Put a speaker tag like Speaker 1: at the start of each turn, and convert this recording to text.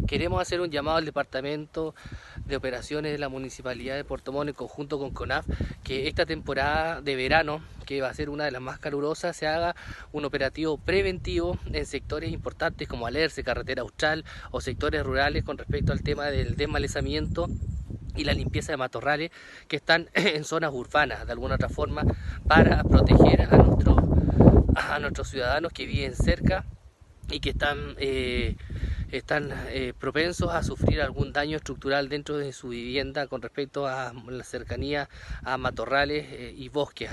Speaker 1: Queremos hacer un llamado al Departamento de Operaciones de la Municipalidad de Puerto Montt en conjunto con CONAF, que esta temporada de verano, que va a ser una de las más calurosas, se haga un operativo preventivo en sectores importantes como Alerce, Carretera Austral o sectores rurales con respecto al tema del desmalezamiento y la limpieza de matorrales que están en zonas urbanas, de alguna otra forma, para proteger a nuestros ciudadanos que viven cerca y que están propensos a sufrir algún daño estructural dentro de su vivienda con respecto a la cercanía a matorrales y bosques.